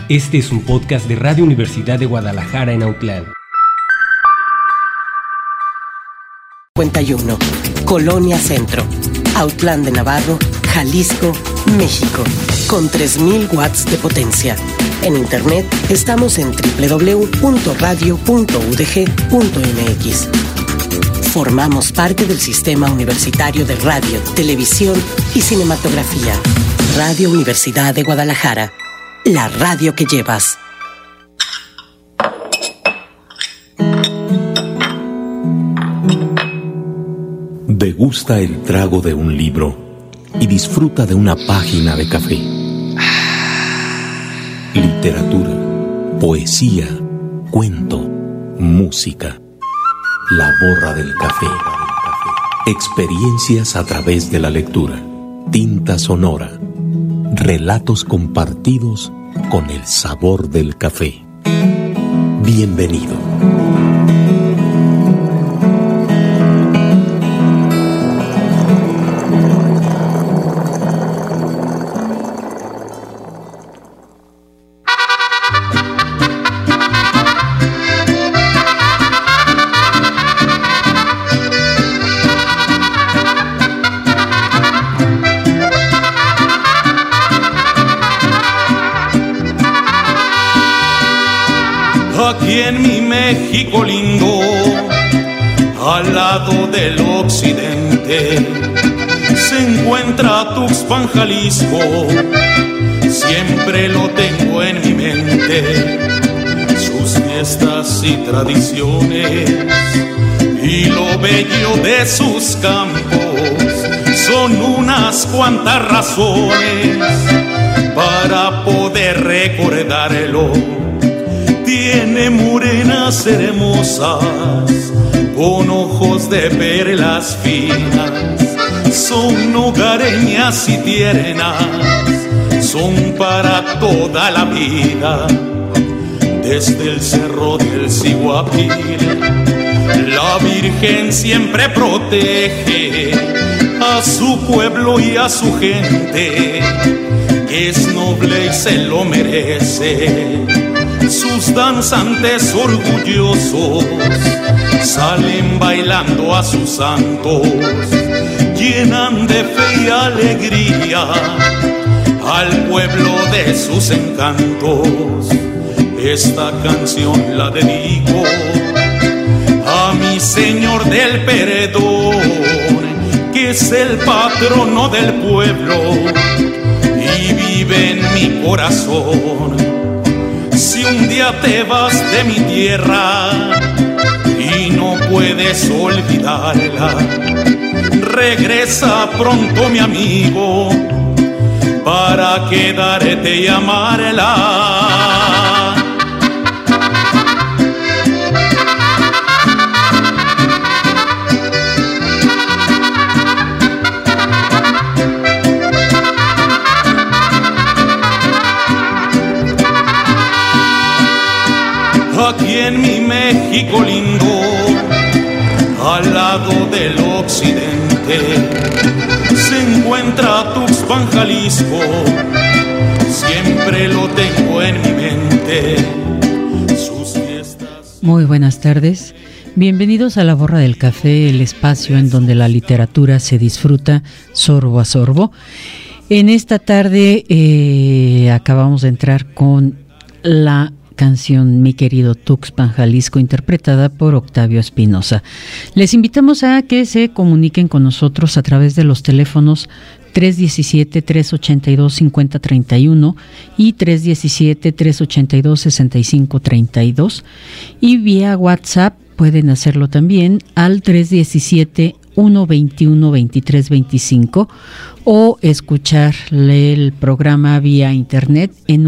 Este es un podcast de Radio Universidad de Guadalajara en Autlán. 51, Colonia Centro, Autlán de Navarro, Jalisco, México, con 3000 watts de potencia. En internet estamos en www.radio.udg.mx. Formamos parte del Sistema Universitario de Radio, Televisión y Cinematografía. Radio Universidad de Guadalajara, la radio que llevas. Degusta el trago de un libro y disfruta de una página de café. Literatura, poesía, cuento, música. La borra del café. Experiencias a través de la lectura. Tinta sonora. Relatos compartidos con el sabor del café. Bienvenido. Aquí en mi México lindo, al lado del occidente, se encuentra Tuxpan, Jalisco. Siempre lo tengo en mi mente, sus fiestas y tradiciones, y lo bello de sus campos. Son unas cuantas razones para poder recordarlo. Tiene morenas hermosas, con ojos de perlas finas. Son hogareñas y tiernas, son para toda la vida. Desde el cerro del Siguapil, la Virgen siempre protege a su pueblo y a su gente, que es noble y se lo merece. Sus danzantes orgullosos salen bailando a sus santos, llenan de fe y alegría al pueblo de sus encantos. Esta canción la dedico a mi Señor del Perdón, que es el patrono del pueblo y vive en mi corazón. Si un día te vas de mi tierra y no puedes olvidarla, regresa pronto, mi amigo, para quedarte y amarla. Aquí en mi México lindo, al lado del occidente, se encuentra Tuxpan, Jalisco. Siempre lo tengo en mi mente, sus fiestas. Muy buenas tardes. Bienvenidos a La Borra del Café, el espacio en donde la literatura se disfruta sorbo a sorbo. En esta tarde acabamos de entrar con la canción Mi querido Tuxpan, Jalisco, interpretada por Octavio Espinosa. Les invitamos a que se comuniquen con nosotros a través de los teléfonos 317-382-5031 y 317-382-6532, y vía WhatsApp pueden hacerlo también al 317-121-2325, o escucharle el programa vía internet en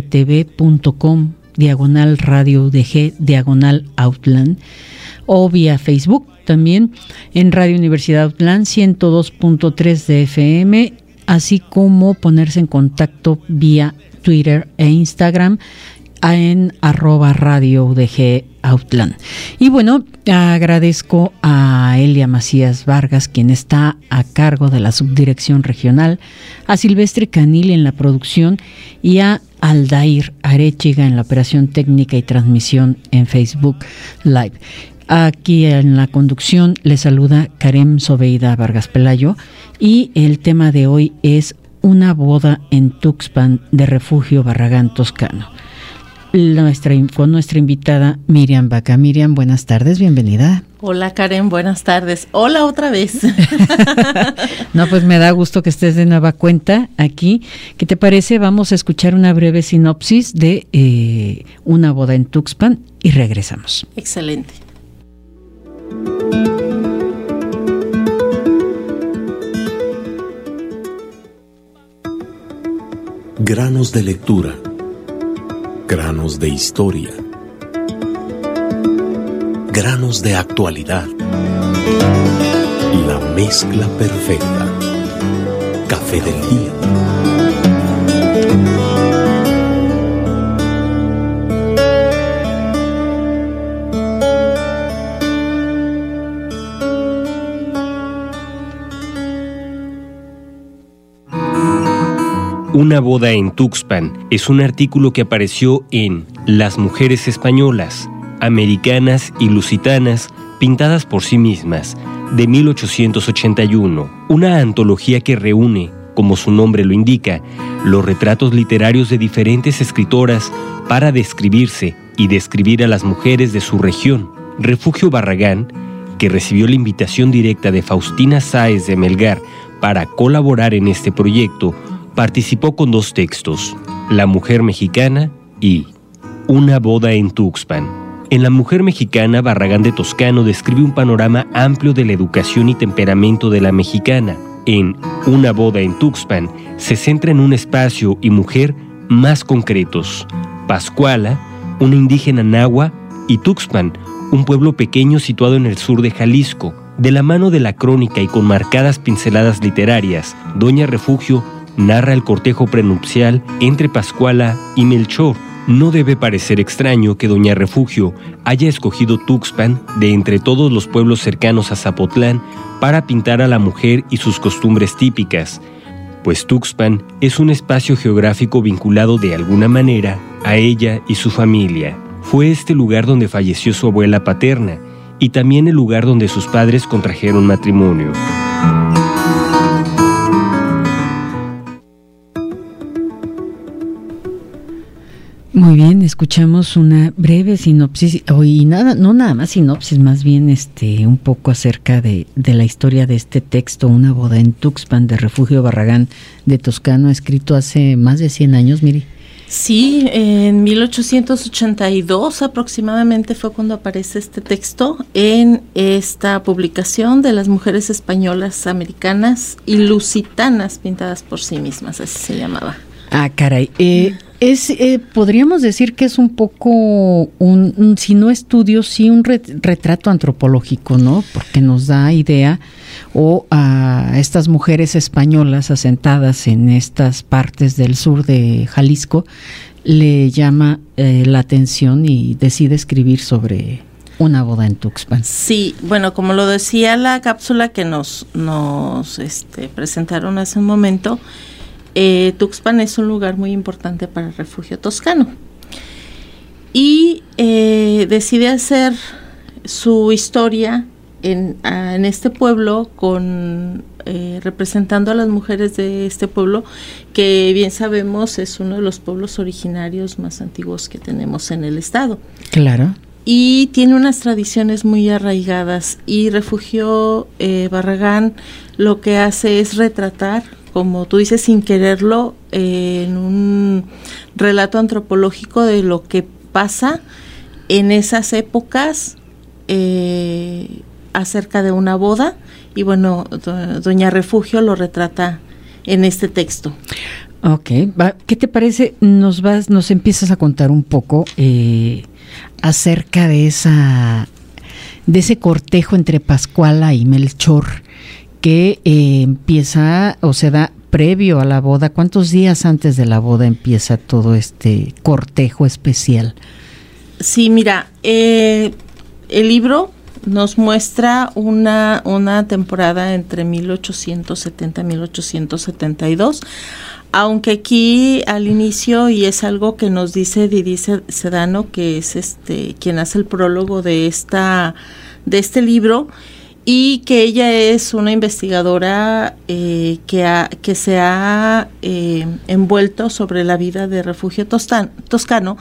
udgtv.com/radio udg /Autlán, o vía Facebook también en Radio Universidad Autlán 102.3 de FM, así como ponerse en contacto vía Twitter e Instagram en @Radio UDG Outland. Y bueno, agradezco a Elia Macías Vargas, quien está a cargo de la subdirección regional, a Silvestre Canil en la producción y a Aldair Arechiga en la operación técnica y transmisión en Facebook Live. Aquí en la conducción le saluda Karem Sobeida Vargas Pelayo y el tema de hoy es Una boda en Tuxpan de Refugio Barragán Toscano. Con nuestra invitada Miriam Vaca. Miriam, buenas tardes, bienvenida. Hola Karen, buenas tardes. Hola otra vez. No, pues me da gusto que estés de nueva cuenta aquí. ¿Qué te parece? Vamos a escuchar una breve sinopsis de Una boda en Tuxpan y regresamos. Excelente. Granos de lectura, granos de historia, granos de actualidad. La mezcla perfecta. Café del día. Una boda en Tuxpan es un artículo que apareció en Las mujeres españolas, americanas y lusitanas pintadas por sí mismas, de 1881, una antología que reúne, como su nombre lo indica, los retratos literarios de diferentes escritoras para describirse y describir a las mujeres de su región. Refugio Barragán, que recibió la invitación directa de Faustina Sáez de Melgar para colaborar en este proyecto, participó con 2 textos, La mujer mexicana y Una boda en Tuxpan. En La mujer mexicana, Barragán de Toscano describe un panorama amplio de la educación y temperamento de la mexicana. En Una boda en Tuxpan se centra en un espacio y mujer más concretos. Pascuala, una indígena nahua, y Tuxpan, un pueblo pequeño situado en el sur de Jalisco. De la mano de la crónica y con marcadas pinceladas literarias, Doña Refugio narra el cortejo prenupcial entre Pascuala y Melchor. No debe parecer extraño que Doña Refugio haya escogido Tuxpan de entre todos los pueblos cercanos a Zapotlán para pintar a la mujer y sus costumbres típicas, pues Tuxpan es un espacio geográfico vinculado de alguna manera a ella y su familia. Fue este lugar donde falleció su abuela paterna y también el lugar donde sus padres contrajeron matrimonio. Muy bien, escuchamos una breve sinopsis, y no nada más sinopsis, más bien un poco acerca de la historia de este texto, Una boda en Tuxpan de Refugio Barragán de Toscano, escrito hace más de 100 años, Miri. Sí, en 1882 aproximadamente fue cuando aparece este texto en esta publicación de Las mujeres españolas, americanas y lusitanas pintadas por sí mismas, así se llamaba. Ah, caray. Podríamos decir que es un poco, si no estudio, sí un retrato antropológico, ¿no? Porque nos da idea, a estas mujeres españolas asentadas en estas partes del sur de Jalisco, le llama la atención y decide escribir sobre Una boda en Tuxpan. Sí, bueno, como lo decía la cápsula que nos presentaron hace un momento, Tuxpan es un lugar muy importante para el Refugio Toscano y decide hacer su historia en este pueblo representando a las mujeres de este pueblo, que bien sabemos es uno de los pueblos originarios más antiguos que tenemos en el estado. Claro. Y tiene unas tradiciones muy arraigadas, y Refugio Barragán lo que hace es retratar, como tú dices, sin quererlo, en un relato antropológico de lo que pasa en esas épocas acerca de una boda, y bueno, Doña Refugio lo retrata en este texto. Ok, ¿qué te parece? Nos empiezas a contar un poco acerca de ese cortejo entre Pascuala y Melchor, que empieza o se da previo a la boda? ¿Cuántos días antes de la boda empieza todo este cortejo especial? Sí, mira, el libro nos muestra una temporada entre 1870 y 1872, aunque aquí al inicio, y es algo que nos dice Didi Sedano, que es quien hace el prólogo de este libro, y que ella es una investigadora que se ha envuelto sobre la vida de Refugio Toscano.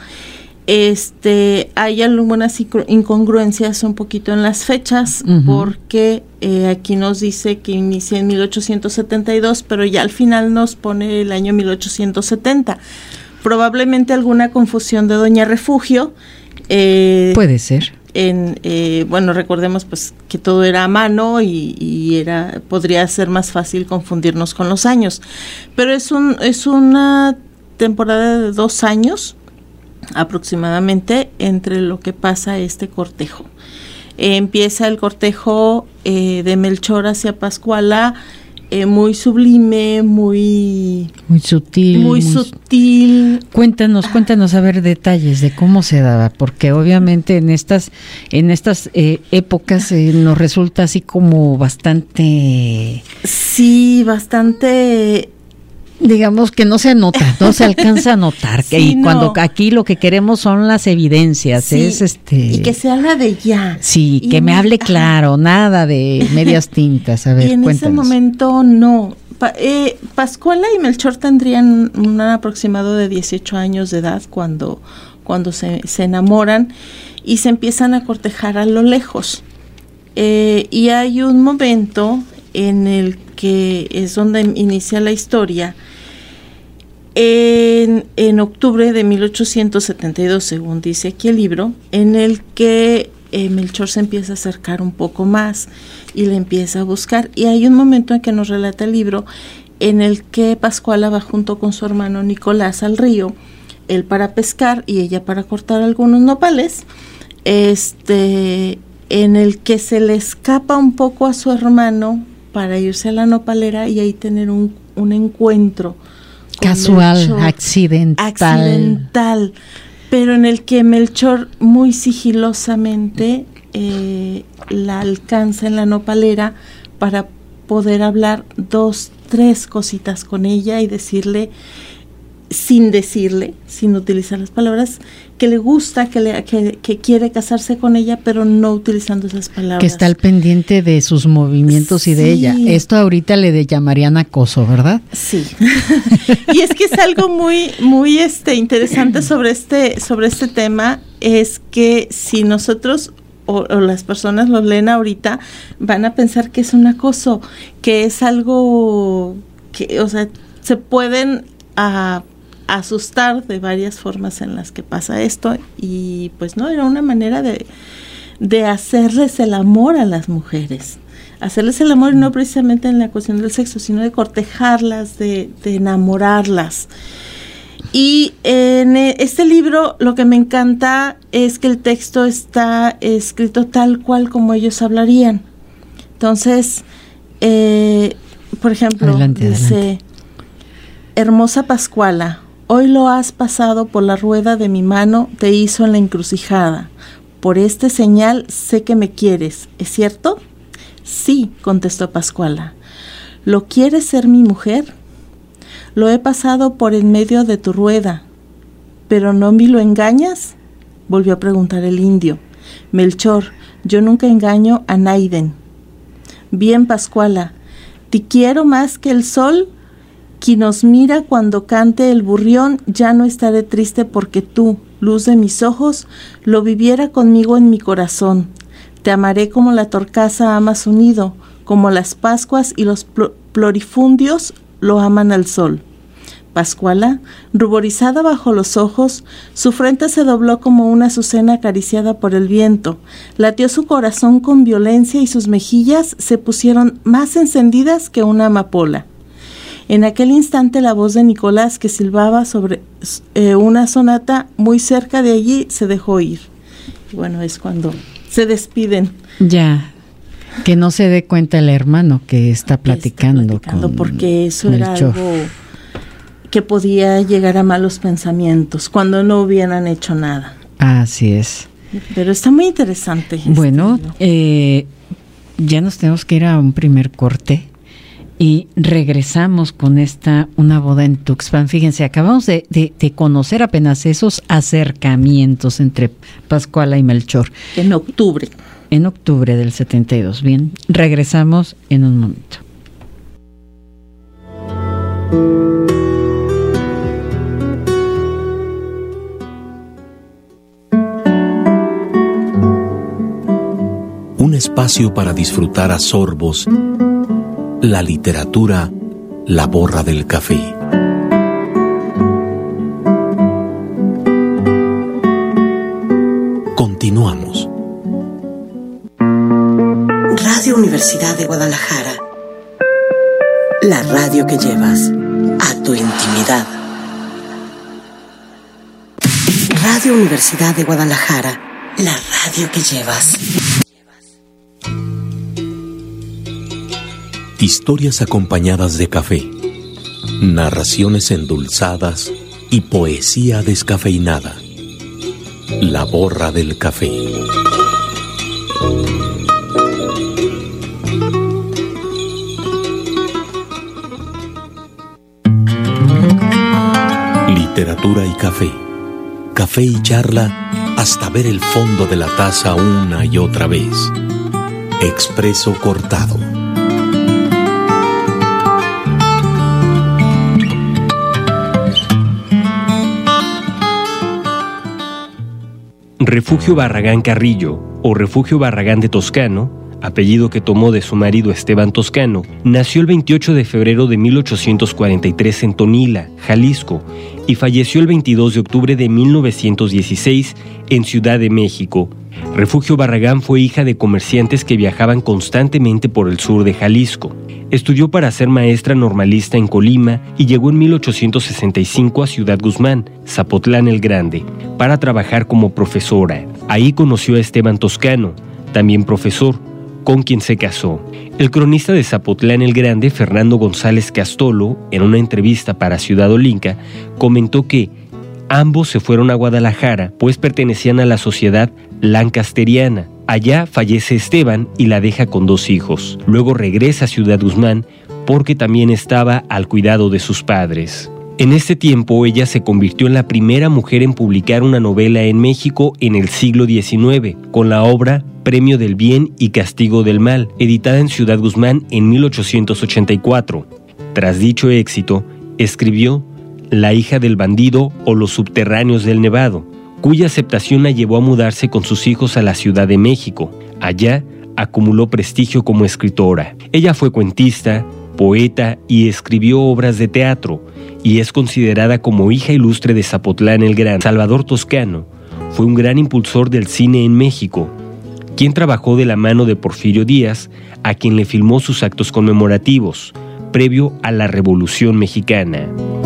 Hay algunas incongruencias un poquito en las fechas, porque aquí nos dice que inicia en 1872, pero ya al final nos pone el año 1870. Probablemente alguna confusión de Doña Refugio. Puede ser. Bueno, recordemos pues que todo era a mano y podría ser más fácil confundirnos con los años, pero es una temporada de 2 años aproximadamente entre lo que pasa este cortejo. Empieza el cortejo de Melchor hacia Pascuala, muy sublime, muy sutil. Muy sutil. Cuéntanos a ver detalles de cómo se daba, porque obviamente en estas épocas nos resulta así como bastante... Sí, bastante... Digamos que no se nota, no se alcanza a notar. Sí, y cuando aquí lo que queremos son las evidencias, sí, y que se habla de ya. Sí, que me hable claro, nada de medias tintas. A ver, y en cuéntanos. Ese momento no. Pascuala y Melchor tendrían un aproximado de 18 años de edad cuando se enamoran y se empiezan a cortejar a lo lejos. Y hay un momento en el que es donde inicia la historia, en octubre de 1872, según dice aquí el libro, en el que Melchor se empieza a acercar un poco más y le empieza a buscar, y hay un momento en que nos relata el libro en el que Pascuala va junto con su hermano Nicolás al río, él para pescar y ella para cortar algunos nopales, en el que se le escapa un poco a su hermano para irse a la nopalera y ahí tener un encuentro casual, Melchor, accidental, pero en el que Melchor muy sigilosamente la alcanza en la nopalera para poder hablar 2, 3 cositas con ella y decirle, sin utilizar las palabras, que le gusta, que quiere casarse con ella, pero no utilizando esas palabras. Que está al pendiente de sus movimientos y de ella. Esto ahorita le llamarían acoso, ¿verdad? Sí. Y es que es algo muy interesante sobre este tema, es que si nosotros o las personas lo leen ahorita, van a pensar que es un acoso, que es algo que, o sea, se pueden asustar de varias formas en las que pasa esto, y pues no, era una manera de hacerles el amor a las mujeres, hacerles el amor, no precisamente en la cuestión del sexo, sino de cortejarlas, de enamorarlas. Y en este libro lo que me encanta es que el texto está escrito tal cual como ellos hablarían. Entonces, por ejemplo, adelante. Hermosa Pascuala, hoy lo has pasado por la rueda de mi mano, te hizo en la encrucijada. Por este señal sé que me quieres, ¿es cierto? Sí, contestó Pascuala. ¿Lo quieres ser mi mujer? Lo he pasado por en medio de tu rueda, ¿pero no me lo engañas? Volvió a preguntar el indio. Melchor, yo nunca engaño a Naiden. Bien, Pascuala, ¿te quiero más que el sol? Quien nos mira cuando cante el burrión, ya no estaré triste porque tú, luz de mis ojos, lo viviera conmigo en mi corazón. Te amaré como la torcaza ama su nido, como las pascuas y los plurifundios lo aman al sol. Pascuala, ruborizada bajo los ojos, su frente se dobló como una azucena acariciada por el viento. Latió su corazón con violencia y sus mejillas se pusieron más encendidas que una amapola. En aquel instante la voz de Nicolás, que silbaba sobre una sonata muy cerca de allí, se dejó oír. Bueno, es cuando se despiden. Ya. Que no se dé cuenta el hermano que está platicando con porque eso era Melchor. algo que podía llegar a malos pensamientos cuando no hubieran hecho nada. Así es. Pero está muy interesante. Bueno, ya nos tenemos que ir a un primer corte y regresamos con Una boda en Tuxpan. Fíjense, acabamos de conocer apenas esos acercamientos entre Pascuala y Melchor. En octubre. En octubre del 72. Bien, regresamos en un momento. Un espacio para disfrutar a sorbos la literatura, la borra del café. Continuamos. Radio Universidad de Guadalajara. La radio que llevas a tu intimidad. Radio Universidad de Guadalajara. La radio que llevas. Historias acompañadas de café, narraciones endulzadas y poesía descafeinada. La borra del café. Literatura y café. Café y charla hasta ver el fondo de la taza una y otra vez. Expreso cortado. Refugio Barragán Carrillo, o Refugio Barragán de Toscano, apellido que tomó de su marido Esteban Toscano, nació el 28 de febrero de 1843 en Tonila, Jalisco, y falleció el 22 de octubre de 1916 en Ciudad de México. Refugio Barragán fue hija de comerciantes que viajaban constantemente por el sur de Jalisco. Estudió para ser maestra normalista en Colima y llegó en 1865 a Ciudad Guzmán, Zapotlán el Grande, para trabajar como profesora. Ahí conoció a Esteban Toscano, también profesor, con quien se casó. El cronista de Zapotlán el Grande, Fernando González Castolo, en una entrevista para Ciudad Olinca, comentó que ambos se fueron a Guadalajara, pues pertenecían a la sociedad lancasteriana. Allá fallece Esteban y la deja con 2 hijos. Luego regresa a Ciudad Guzmán porque también estaba al cuidado de sus padres. En este tiempo ella se convirtió en la primera mujer en publicar una novela en México en el siglo XIX, con la obra Premio del Bien y Castigo del Mal, editada en Ciudad Guzmán en 1884. Tras dicho éxito, escribió La hija del bandido o Los subterráneos del Nevado, cuya aceptación la llevó a mudarse con sus hijos a la Ciudad de México. Allá acumuló prestigio como escritora. Ella fue cuentista, poeta y escribió obras de teatro, y es considerada como hija ilustre de Zapotlán el Grande. Salvador Toscano fue un gran impulsor del cine en México, quien trabajó de la mano de Porfirio Díaz, a quien le filmó sus actos conmemorativos, previo a la Revolución Mexicana.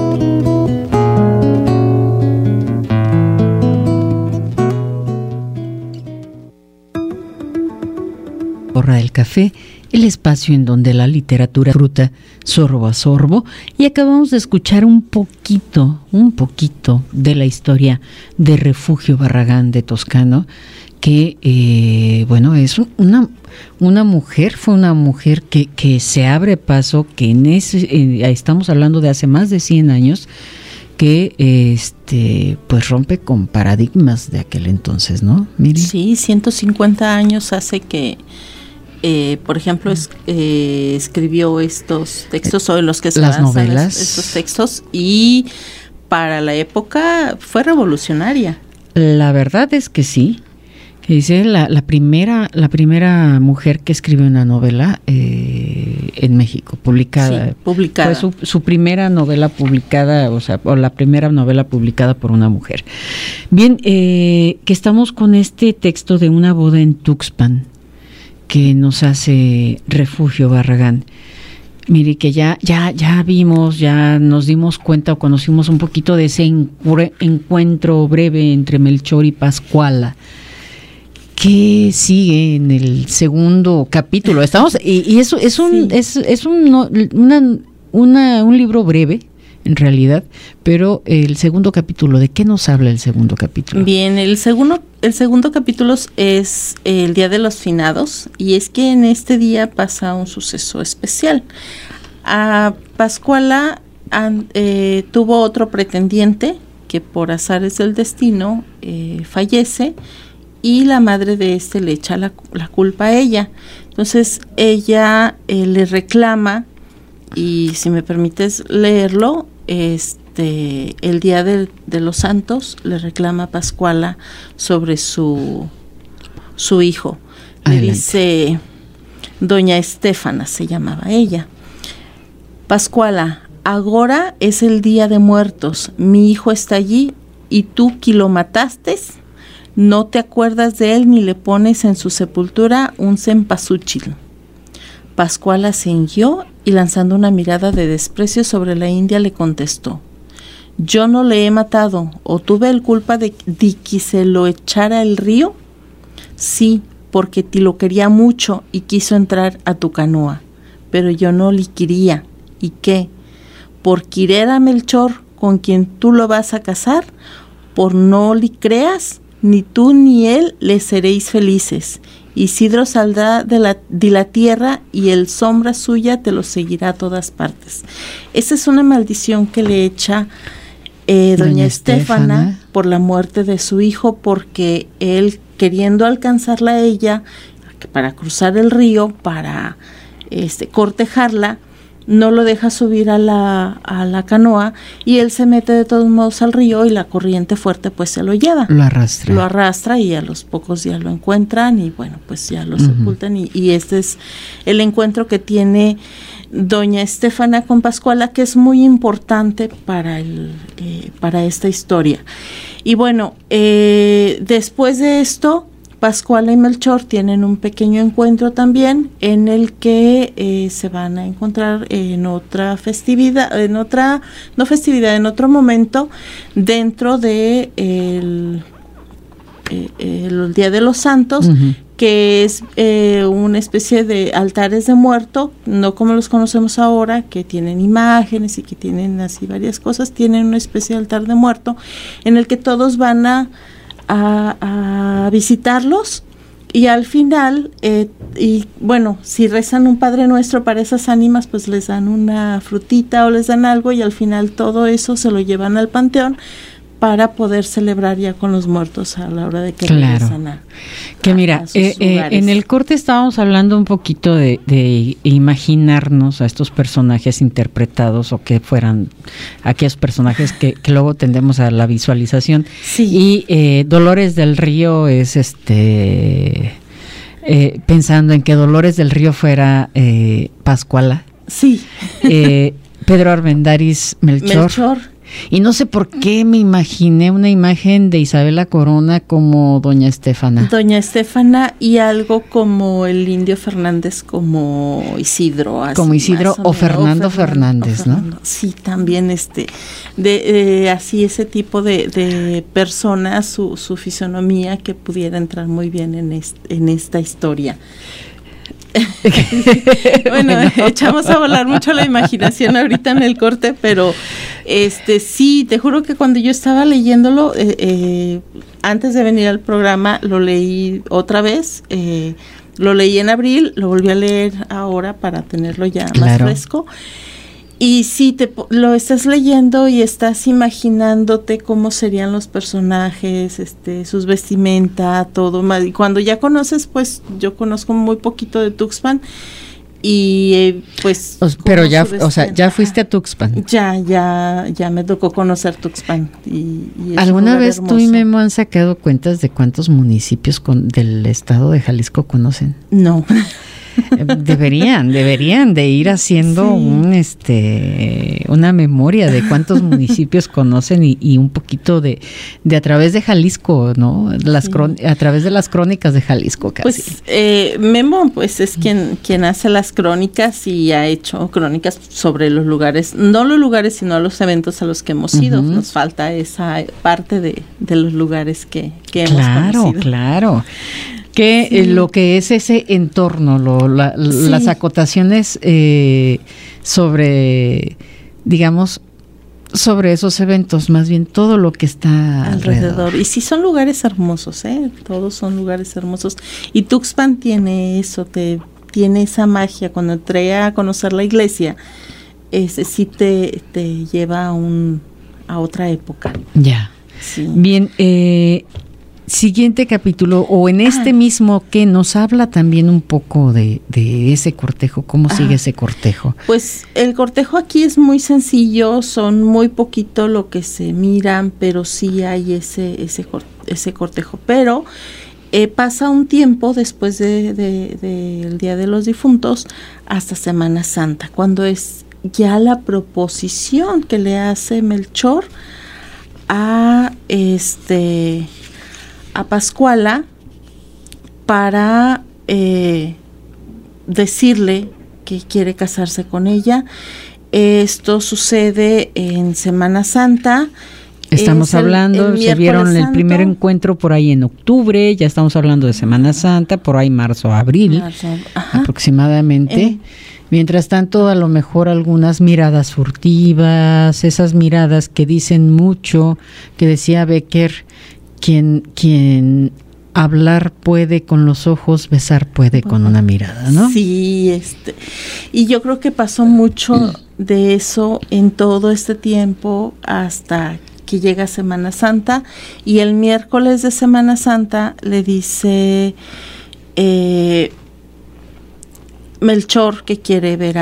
Borra del Café, el espacio en donde la literatura fruta sorbo a sorbo, y acabamos de escuchar un poquito de la historia de Refugio Barragán de Toscano, que es una mujer, fue una mujer que se abre paso, que estamos hablando de hace más de 100 años, que pues rompe con paradigmas de aquel entonces, ¿no? Mire. Sí, 150 años hace que por ejemplo, escribió estos textos sobre los que se las basan novelas. Estos textos, y para la época fue revolucionaria. La verdad es que sí. Dice la primera mujer que escribió una novela en México, publicada. Sí, publicada. Fue su primera novela publicada, o la primera novela publicada por una mujer. Bien, que estamos con este texto de Una boda en Tuxpan, que nos hace Refugio Barragán. Mire, que ya vimos, ya nos dimos cuenta o conocimos un poquito de ese encuentro breve entre Melchor y Pascuala, ¿Qué sigue en el segundo capítulo? Estamos y eso es un un libro breve en realidad, pero el segundo capítulo, ¿de qué nos habla el segundo capítulo? Bien, el segundo capítulo es el Día de los Finados, y es que en este día pasa un suceso especial. Pascuala tuvo otro pretendiente que por azares del destino fallece, y la madre de le echa la culpa a ella. Entonces ella le reclama, y si me permites leerlo, el Día de los Santos le reclama a Pascuala sobre su hijo. Le dice, doña Estéfana se llamaba ella: Pascuala, agora es el Día de Muertos, mi hijo está allí, y tú que lo mataste, no te acuerdas de él ni le pones en su sepultura un cempasúchil. Pascuala se irguió y, lanzando una mirada de desprecio sobre la india, le contestó: yo no le he matado, ¿o tuve el culpa de que se lo echara al río? Sí, porque te lo quería mucho y quiso entrar a tu canoa, pero yo no le quería. ¿Y qué? ¿Por querer a Melchor, con quien tú lo vas a casar? Por no le creas, ni tú ni él le seréis felices. Isidro saldrá de la tierra, y el sombra suya te lo seguirá a todas partes. Esa es una maldición que le echa doña Estéfana por la muerte de su hijo, porque él, queriendo alcanzarla a ella para cruzar el río, para cortejarla, no lo deja subir a la canoa, y él se mete de todos modos al río, y la corriente fuerte pues se lo lleva. Lo arrastra, y a los pocos días lo encuentran, y bueno, pues ya lo sepultan, y este es el encuentro que tiene doña Estéfana con Pascuala, que es muy importante para esta historia. Y bueno, después de esto, Pascuala y Melchor tienen un pequeño encuentro también, en el que se van a encontrar en otra festividad, en otro momento, dentro de el Día de los Santos, que es una especie de altares de muerto, no como los conocemos ahora, que tienen imágenes y que tienen así varias cosas. Tienen una especie de altar de muerto en el que todos van a visitarlos, y al final y bueno, si rezan un Padre Nuestro para esas ánimas, pues les dan una frutita o les dan algo, y al final todo eso se lo llevan al panteón para poder celebrar ya con los muertos a la hora de que regresan a en el corte estábamos hablando un poquito de imaginarnos a estos personajes interpretados, o que fueran aquellos personajes que luego tendemos a la visualización. Sí. Y Dolores del Río es pensando en que Dolores del Río fuera Pascuala. Sí. Pedro Armendáriz, Melchor. Y no sé por qué me imaginé una imagen de Isabela Corona como doña Estéfana. Doña Estéfana, y algo como el Indio Fernández como Isidro. Así, como Isidro o Fernando Fernández, ¿no? Sí, también así ese tipo de personas, su fisonomía, que pudiera entrar muy bien en esta historia. Bueno, echamos a volar mucho la imaginación ahorita en el corte, pero sí, te juro que cuando yo estaba leyéndolo, antes de venir al programa, lo leí otra vez, lo leí en abril, lo volví a leer ahora para tenerlo ya más fresco. Y sí, lo estás leyendo y estás imaginándote cómo serían los personajes, sus vestimenta, todo más. Y cuando ya conoces, pues yo conozco muy poquito de Tuxpan, y pues. Pero ya, ya fuiste a Tuxpan. Ya me tocó conocer Tuxpan. Y ¿alguna vez hermoso. Tú y Memo han sacado cuentas de cuántos municipios del estado de Jalisco conocen? No. Deberían de ir haciendo una memoria de cuántos municipios conocen, y un poquito de a través de Jalisco, ¿no? A través de las crónicas de Jalisco casi. Pues Memo pues es quien hace las crónicas, y ha hecho crónicas sobre los lugares, no los lugares, sino los eventos a los que hemos ido. Nos falta esa parte de los lugares que hemos conocido. Claro. que lo que es ese entorno, las acotaciones sobre, digamos, sobre esos eventos, más bien todo lo que está alrededor. Y sí son lugares hermosos, todos son lugares hermosos. Y Tuxpan tiene eso, tiene esa magia. Cuando entré a conocer la iglesia, sí te lleva a otra época. Ya. Sí. Bien, siguiente capítulo, o en este mismo, que nos habla también un poco de ese cortejo, ¿cómo sigue ese cortejo? Pues el cortejo aquí es muy sencillo, son muy poquito lo que se miran, pero sí hay ese cortejo, pero pasa un tiempo después del Día de los Difuntos hasta Semana Santa, cuando es ya la proposición que le hace Melchor a Pascuala para decirle que quiere casarse con ella. Esto sucede en Semana Santa. Estamos hablando, se vieron el primer encuentro por ahí en octubre, ya estamos hablando de Semana Santa, por ahí marzo, abril, aproximadamente. Mientras tanto, a lo mejor algunas miradas furtivas, esas miradas que dicen mucho, que decía Becker, quien hablar puede con los ojos, besar puede con una mirada, ¿no? Sí, y yo creo que pasó mucho de eso en todo este tiempo hasta que llega Semana Santa, y el miércoles de Semana Santa le dice Melchor que quiere ver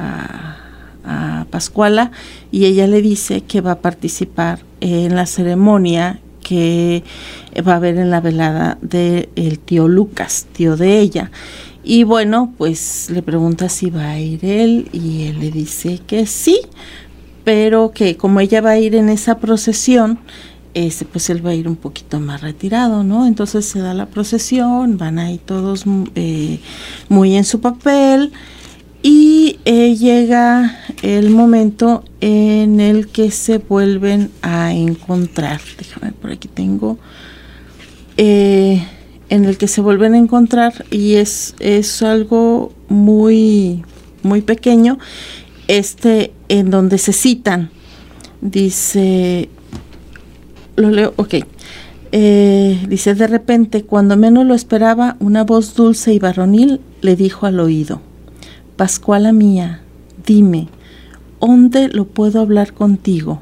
a Pascuala, y ella le dice que va a participar en la ceremonia que va a haber en la velada del tío Lucas, tío de ella. Y bueno, pues le pregunta si va a ir él, y él le dice que sí, pero que como ella va a ir en esa procesión, pues él va a ir un poquito más retirado, ¿no? Entonces se da la procesión, van ahí todos muy en su papel, y llega el momento en el que se vuelven a encontrar. Déjame, por aquí tengo, en el que se vuelven a encontrar, y es algo muy, muy pequeño, en donde se citan. Dice, lo leo, dice: de repente, cuando menos lo esperaba, una voz dulce y varonil le dijo al oído: Pascuala mía, dime, ¿dónde lo puedo hablar contigo?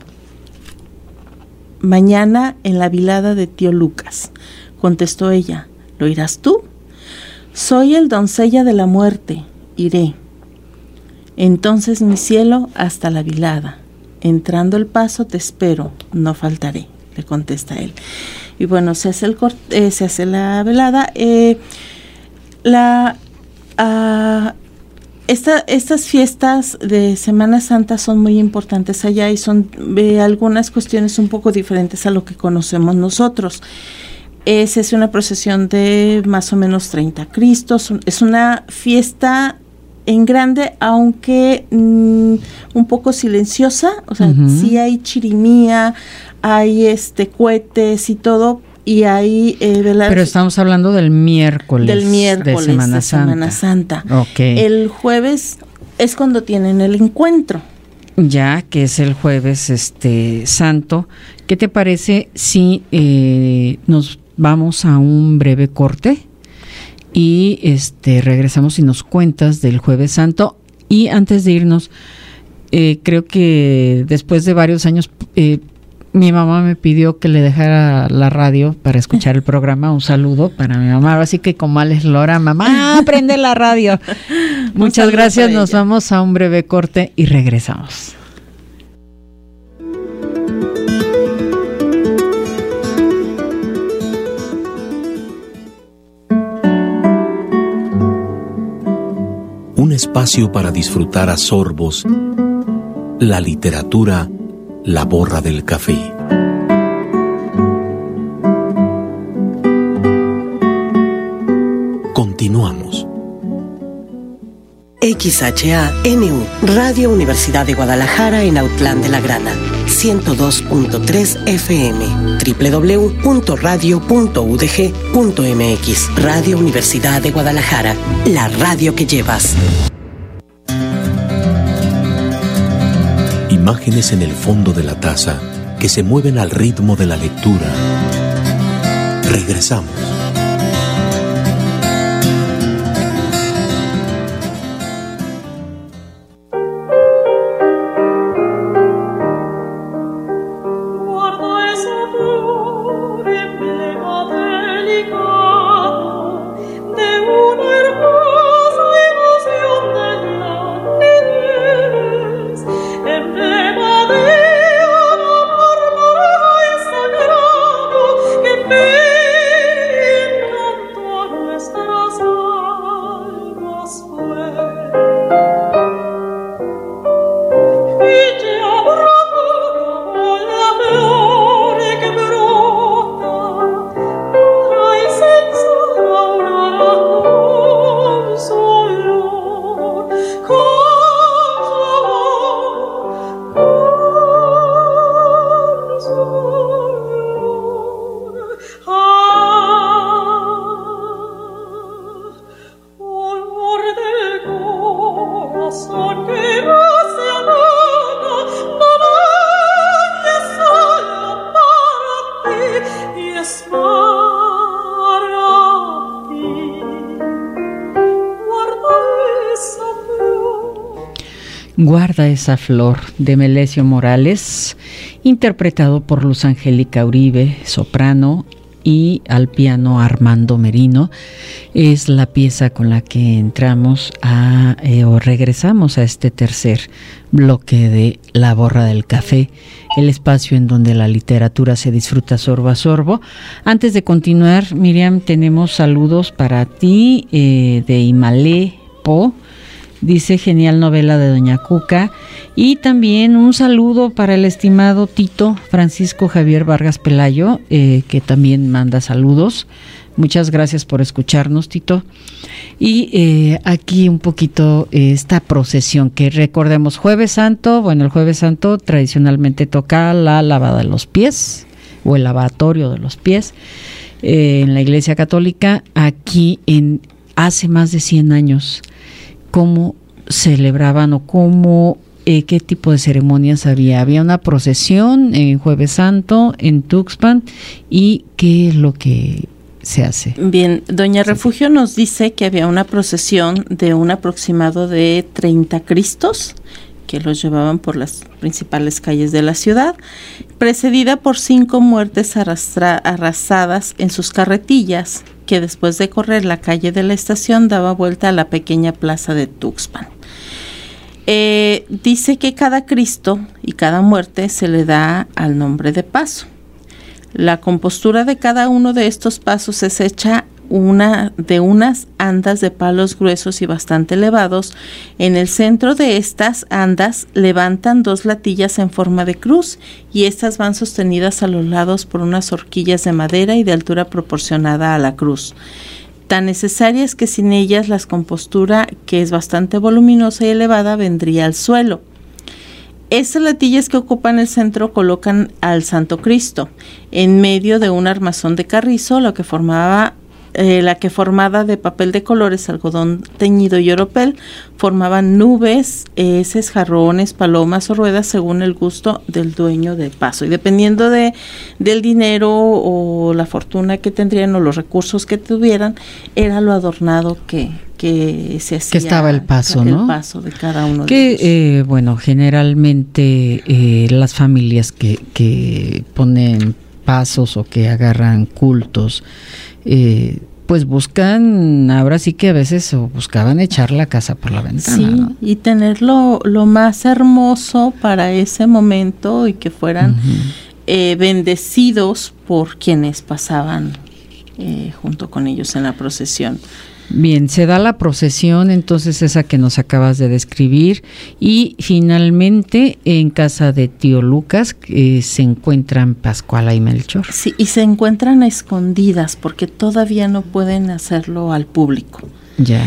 Mañana en la vilada de tío Lucas, contestó ella. ¿Lo irás tú? Soy el doncella de la muerte, iré. Entonces, mi cielo, hasta la vilada. Entrando el paso te espero, no faltaré, le contesta él. Y bueno, se hace la velada. Estas fiestas de Semana Santa son muy importantes allá, y son algunas cuestiones un poco diferentes a lo que conocemos nosotros. Es una procesión de más o menos 30 Cristos. Es una fiesta en grande, aunque un poco silenciosa. O sea, sí hay chirimía, hay cohetes y todo, y hay veladas. Pero estamos hablando del miércoles de Semana Santa. Okay. El jueves es cuando tienen el encuentro. Ya, que es el jueves santo. ¿Qué te parece si nos vamos a un breve corte y regresamos y nos cuentas del Jueves Santo? Y antes de irnos, creo que después de varios años, mi mamá me pidió que le dejara la radio para escuchar el programa. Un saludo para mi mamá. Así que como Alex Lora, mamá, prende la radio. Muchas gracias. Nos vamos a un breve corte y regresamos. Un espacio para disfrutar a sorbos la literatura, la borra del café. Continuamos. XHANU, Radio Universidad de Guadalajara en Autlán de la Grana. 102.3 FM, www.radio.udg.mx. Radio Universidad de Guadalajara, la radio que llevas. Imágenes en el fondo de la taza que se mueven al ritmo de la lectura. Regresamos. Guarda esa flor, de Melesio Morales, interpretado por Luz Angélica Uribe, soprano, y al piano Armando Merino. Es la pieza con la que entramos o regresamos a este tercer bloque de La Borra del Café, el espacio en donde la literatura se disfruta sorbo a sorbo. Antes de continuar, Miriam, tenemos saludos para ti de Imalé Po. Dice, genial novela de Doña Cuca. Y también un saludo para el estimado Tito Francisco Javier Vargas Pelayo, que también manda saludos. Muchas gracias por escucharnos, Tito. Y aquí un poquito esta procesión que recordemos, Jueves Santo. Bueno, el Jueves Santo tradicionalmente toca la lavada de los pies o el lavatorio de los pies en la Iglesia Católica. Aquí hace más de 100 años, ¿cómo celebraban o qué tipo de ceremonias había? Había una procesión en Jueves Santo en Tuxpan, y ¿qué es lo que se hace? Bien, Doña Refugio nos dice que había una procesión de un aproximado de 30 Cristos que los llevaban por las principales calles de la ciudad, precedida por 5 muertes arrasadas en sus carretillas, que después de correr la calle de la estación daba vuelta a la pequeña plaza de Tuxpan. Dice que cada Cristo y cada muerte se le da al nombre de paso. La compostura de cada uno de estos pasos es hecha de unas andas de palos gruesos y bastante elevados. En el centro de estas andas levantan 2 latillas en forma de cruz, y estas van sostenidas a los lados por unas horquillas de madera y de altura proporcionada a la cruz. Tan necesaria es que sin ellas la compostura, que es bastante voluminosa y elevada, vendría al suelo. Estas latillas que ocupan el centro colocan al Santo Cristo en medio de un armazón de carrizo, la que formada de papel de colores, algodón teñido y oropel, formaban nubes, heces, jarrones, palomas o ruedas según el gusto del dueño del paso. Y dependiendo del dinero o la fortuna que tendrían o los recursos que tuvieran, era lo adornado que se hacía. Que estaba el paso, ¿no? El paso de cada uno de ellos. Bueno, generalmente las familias que ponen pasos o que agarran cultos, pues buscan, ahora sí que a veces buscaban echar la casa por la ventana, sí, ¿no? Y tenerlo lo más hermoso para ese momento, y que fueran bendecidos por quienes pasaban junto con ellos en la procesión. Bien, se da la procesión, entonces esa que nos acabas de describir, y finalmente en casa de tío Lucas se encuentran Pascuala y Melchor. Sí, y se encuentran a escondidas porque todavía no pueden hacerlo al público. Ya.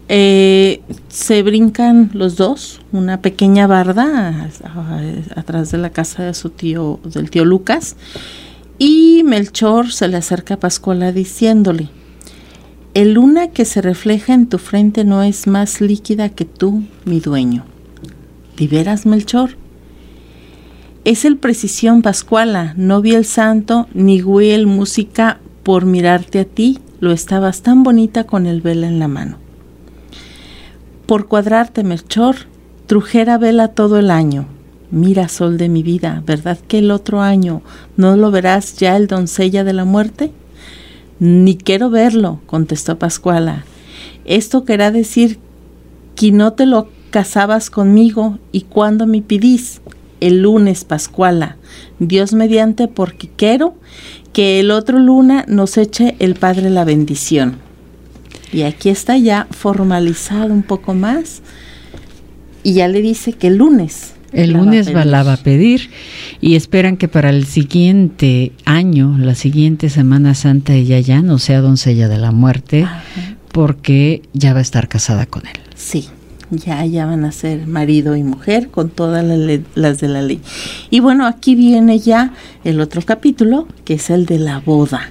Se brincan los dos una pequeña barda atrás de la casa de su tío, del tío Lucas, y Melchor se le acerca a Pascuala diciéndole: el luna que se refleja en tu frente no es más líquida que tú, mi dueño. ¿De veras, Melchor? Es el precisión, Pascuala. No vi el santo ni güey el música por mirarte a ti. Lo estabas tan bonita con el vela en la mano. Por cuadrarte, Melchor, trujera vela todo el año. Mira, sol de mi vida, ¿verdad que el otro año no lo verás ya el doncella de la muerte? Ni quiero verlo, contestó Pascuala. Esto querrá decir que no te lo casabas conmigo, y cuando me pidís, el lunes, Pascuala, Dios mediante, porque quiero que el otro luna nos eche el Padre la bendición. Y aquí está ya formalizado un poco más, y ya le dice que el lunes la va a pedir, y esperan que para el siguiente año, la siguiente Semana Santa, ella ya no sea doncella de la muerte. Ajá. Porque ya va a estar casada con él. Sí, ya van a ser marido y mujer con todas las de la ley. Y bueno, aquí viene ya el otro capítulo, que es el de la boda.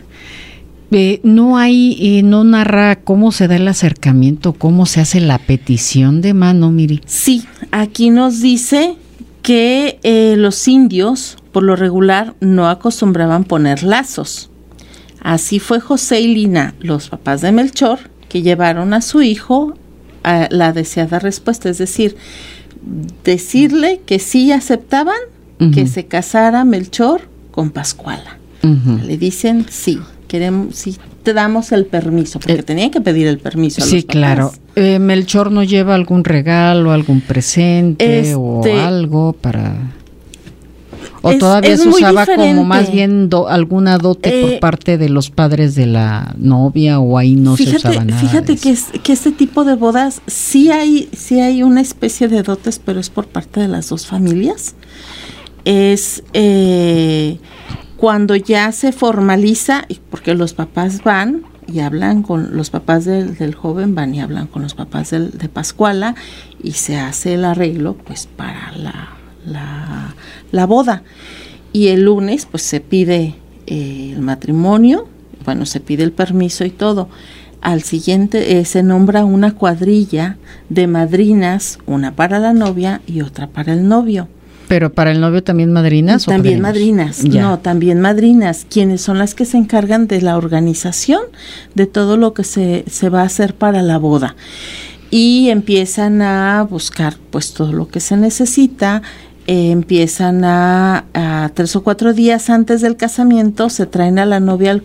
No narra cómo se da el acercamiento, cómo se hace la petición de mano, Miri. Sí, aquí nos dice que los indios, por lo regular, no acostumbraban poner lazos. Así fue José y Lina, los papás de Melchor, que llevaron a su hijo a la deseada respuesta, es decir, decirle que sí aceptaban que se casara Melchor con Pascuala. Le dicen sí. Sí, te damos el permiso, porque tenían que pedir el permiso a los papás. Claro. Melchor no lleva algún regalo, algún presente o algo para... ¿O todavía se usaba como más bien alguna dote por parte de los padres de la novia, o ahí no se usaba nada? Fíjate que este tipo de bodas sí hay una especie de dotes, pero es por parte de las dos familias. Es... cuando ya se formaliza, porque los papás van y hablan con los papás del joven, van y hablan con los papás de Pascuala, y se hace el arreglo pues para la boda. Y el lunes pues se pide el matrimonio, bueno, se pide el permiso y todo. Al siguiente se nombra una cuadrilla de madrinas, una para la novia y otra para el novio. ¿Pero para el novio también madrinas? También madrinas, también madrinas, quienes son las que se encargan de la organización de todo lo que se va a hacer para la boda. Y empiezan a buscar pues todo lo que se necesita, empiezan a 3 o 4 días antes del casamiento, se traen a la novia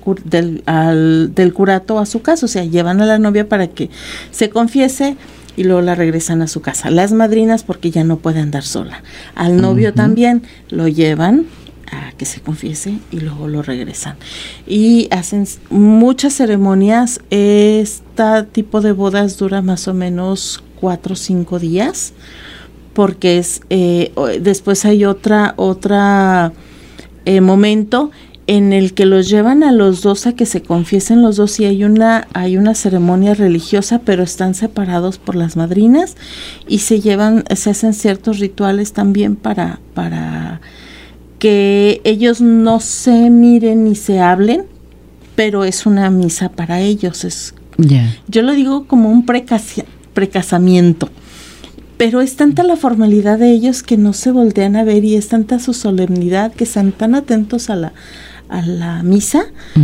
del curato a su casa, o sea, llevan a la novia para que se confiese, y luego la regresan a su casa. Las madrinas, porque ya no puede andar sola. Al novio también lo llevan a que se confiese y luego lo regresan. Y hacen muchas ceremonias. Este tipo de bodas dura más o menos 4 o 5 días, porque después hay otra momento en el que los llevan a los dos a que se confiesen los dos, y hay una ceremonia religiosa, pero están separados por las madrinas, y se hacen ciertos rituales también para que ellos no se miren ni se hablen, pero es una misa para ellos. Yo lo digo como un precasamiento. Pero es tanta la formalidad de ellos que no se voltean a ver, y es tanta su solemnidad que están tan atentos a la misa,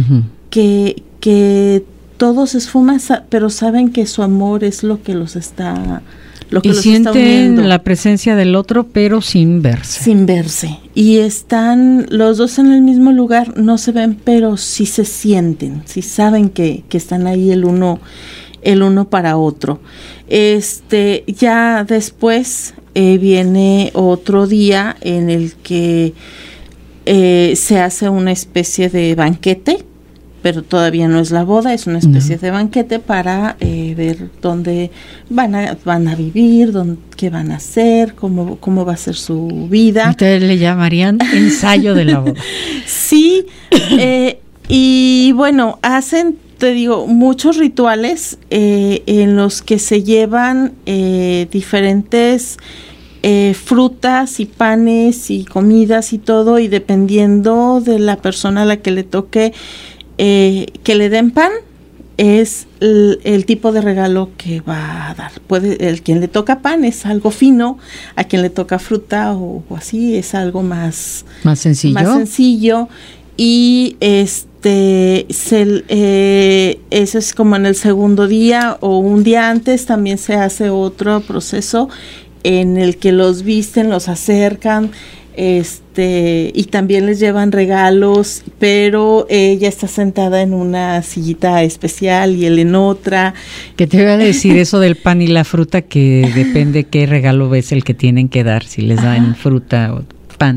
que todos se esfuman, pero saben que su amor es lo que los está sienten la presencia del otro, pero sin verse. Y están los dos en el mismo lugar, no se ven, pero sí se sienten, sí saben que están ahí el uno para otro. Ya después viene otro día en el que se hace una especie de banquete, pero todavía no es la boda, es una especie de banquete para ver dónde van a vivir, qué van a hacer, cómo va a ser su vida. Ustedes le llamarían ensayo de la boda. Sí, y bueno, hacen te digo, muchos rituales en los que se llevan diferentes frutas y panes y comidas y todo, y dependiendo de la persona a la que le toque que le den pan, es el tipo de regalo que va a dar. Quien le toca pan es algo fino, a quien le toca fruta o así es algo más sencillo. Y eso es como en el segundo día o un día antes. También se hace otro proceso en el que los visten, los acercan, y también les llevan regalos, pero ella está sentada en una sillita especial y él en otra. Que te voy a decir eso del pan y la fruta, que depende qué regalo es el que tienen que dar, si les dan fruta o pan.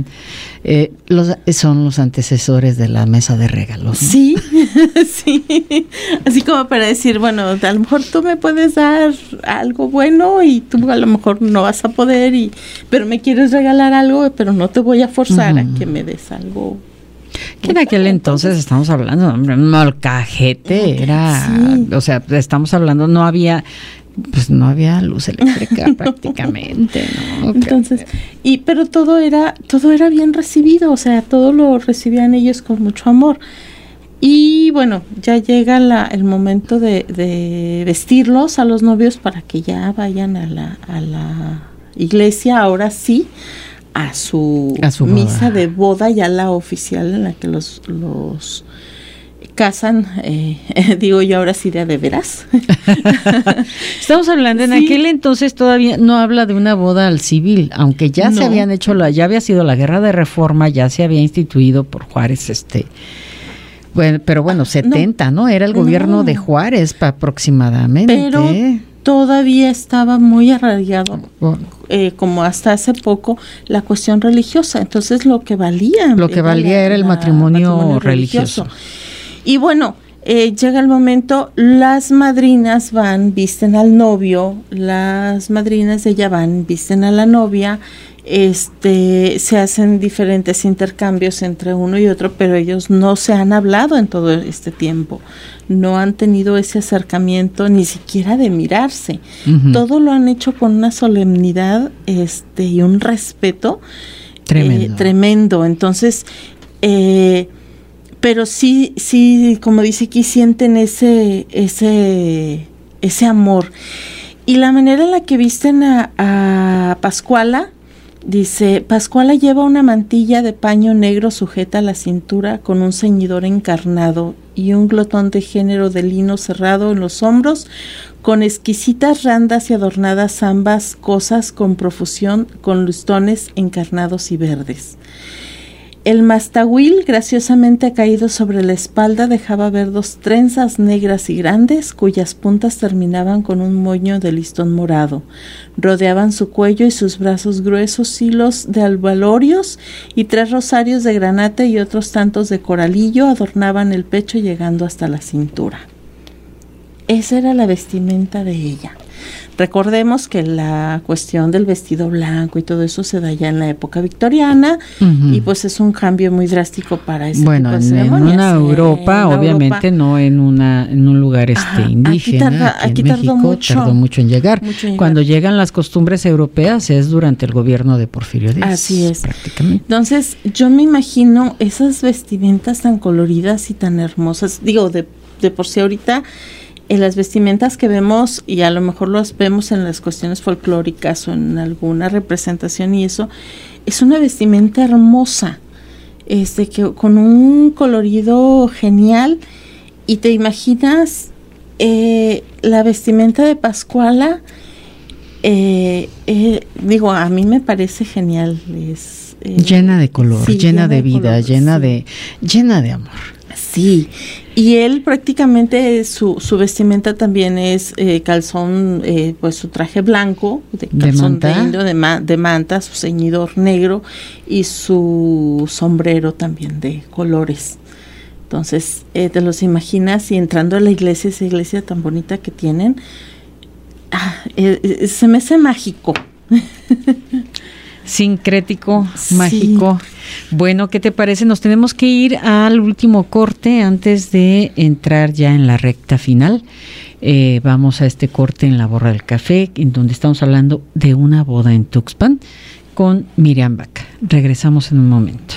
Son los antecesores de la mesa de regalos, ¿no? Sí, sí, así como para decir, bueno, a lo mejor tú me puedes dar algo bueno y tú a lo mejor no vas a poder, pero me quieres regalar algo, pero no te voy a forzar a que me des algo. Que en aquel entonces estamos hablando, hombre, un molcajete era, sí. O sea, estamos hablando, no había luz eléctrica prácticamente, ¿no? Entonces, pero todo era bien recibido, o sea, todo lo recibían ellos con mucho amor. Y bueno, ya llega el momento de vestirlos a los novios para que ya vayan a la iglesia, ahora sí, a su misa de boda, ya la oficial en la que los casan, digo yo ahora sí de veras. Estamos hablando, en aquel entonces todavía no habla de una boda al civil, aunque ya se habían hecho ya había sido la guerra de reforma, ya se había instituido por Juárez, bueno, pero bueno, 70, ¿no? Era el gobierno de Juárez aproximadamente. Pero todavía estaba muy arraigado, como hasta hace poco, la cuestión religiosa. Entonces lo que valía era el matrimonio religioso. Y bueno, llega el momento, las madrinas visten al novio, las madrinas de ella visten a la novia, se hacen diferentes intercambios entre uno y otro, pero ellos no se han hablado en todo este tiempo, no han tenido ese acercamiento ni siquiera de mirarse. Uh-huh. Todo lo han hecho con una solemnidad y un respeto tremendo. Entonces, pero sí, como dice aquí, sienten ese amor. Y la manera en la que visten a Pascuala, dice, Pascuala lleva una mantilla de paño negro sujeta a la cintura con un ceñidor encarnado y un glotón de género de lino cerrado en los hombros, con exquisitas randas y adornadas ambas cosas con profusión, con listones encarnados y verdes. El mastahuil, graciosamente caído sobre la espalda, dejaba ver 2 trenzas negras y grandes, cuyas puntas terminaban con un moño de listón morado. Rodeaban su cuello y sus brazos gruesos hilos de albalorios, y 3 rosarios de granate y otros tantos de coralillo adornaban el pecho llegando hasta la cintura. Esa era la vestimenta de ella. Recordemos que la cuestión del vestido blanco y todo eso se da ya en la época victoriana, uh-huh. Y pues es un cambio muy drástico para ese tipo de ceremonias. En una Europa, obviamente no en un lugar indígena. Aquí en México tardó mucho en llegar. Cuando llegan las costumbres europeas es durante el gobierno de Porfirio Díaz. Así es. Prácticamente. Entonces yo me imagino esas vestimentas tan coloridas y tan hermosas, digo, de por sí ahorita, en las vestimentas que vemos, y a lo mejor las vemos en las cuestiones folclóricas o en alguna representación, y eso es una vestimenta hermosa, que con un colorido genial, y te imaginas la vestimenta de Pascuala, digo, a mí me parece genial, llena de color, sí, llena de vida, color, llena de amor. Sí, y él prácticamente su vestimenta también es calzón, pues su traje blanco, calzón de manta, su ceñidor negro y su sombrero también de colores. Entonces, te los imaginas, y entrando a la iglesia, esa iglesia tan bonita que tienen, se me hace mágico. Sincrético, mágico. Bueno, ¿qué te parece? Nos tenemos que ir al último corte antes de entrar ya en la recta final. Vamos a este corte en La Borra del Café, en donde estamos hablando de una boda en Tuxpan con Miriam Vaca. Regresamos en un momento.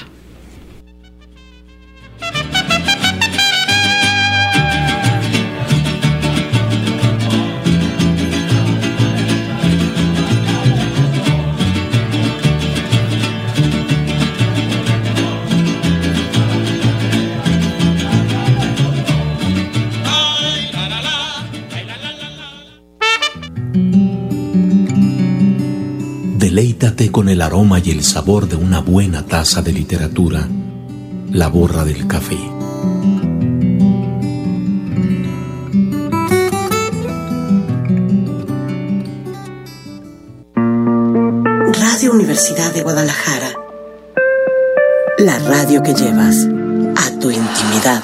Deleítate con el aroma y el sabor de una buena taza de literatura. La Borra del Café. Radio Universidad de Guadalajara. La radio que llevas a tu intimidad.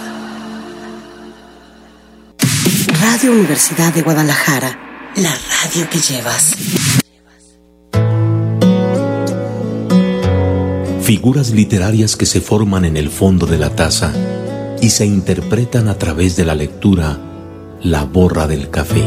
Radio Universidad de Guadalajara. La radio que llevas. Figuras literarias que se forman en el fondo de la taza y se interpretan a través de la lectura. La Borra del Café.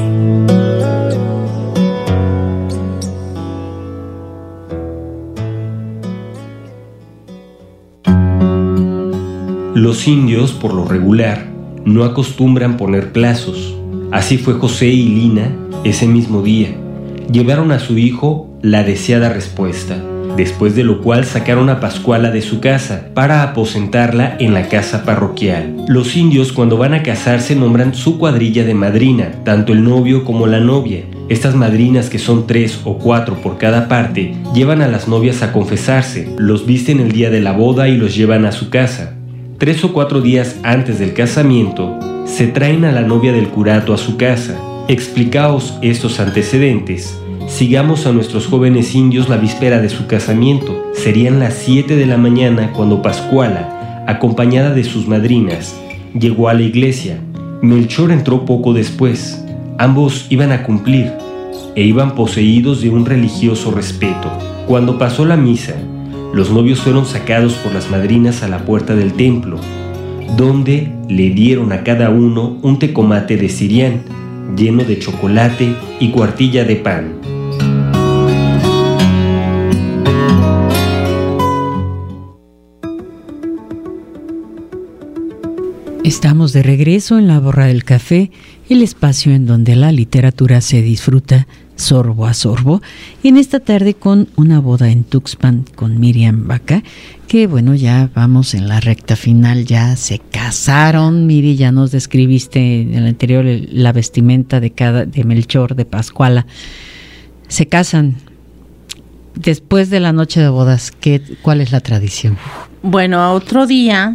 Los indios, por lo regular, no acostumbran poner plazos. Así fue José y Lina ese mismo día. Llevaron a su hijo la deseada respuesta. Después de lo cual sacaron a Pascuala de su casa para aposentarla en la casa parroquial. Los indios, cuando van a casarse, nombran su cuadrilla de madrina, tanto el novio como la novia. Estas madrinas, que son 3 o 4 por cada parte, llevan a las novias a confesarse, los visten el día de la boda y los llevan a su casa. 3 o 4 días antes del casamiento, se traen a la novia del curato a su casa. Explicaos estos antecedentes. Sigamos a nuestros jóvenes indios la víspera de su casamiento. Serían las 7 de la mañana cuando Pascuala, acompañada de sus madrinas, llegó a la iglesia. Melchor entró poco después. Ambos iban a cumplir e iban poseídos de un religioso respeto. Cuando pasó la misa, los novios fueron sacados por las madrinas a la puerta del templo, donde le dieron a cada uno un tecomate de Sirián, lleno de chocolate y cuartilla de pan. Estamos de regreso en La Borra del Café, el espacio en donde la literatura se disfruta sorbo a sorbo. Y en esta tarde con una boda en Tuxpan con Miriam Vaca, que bueno, ya vamos en la recta final, ya se casaron. Miri, ya nos describiste en el anterior la vestimenta de Melchor, de Pascuala. Se casan. Después de la noche de bodas, ¿cuál es la tradición? Bueno, a otro día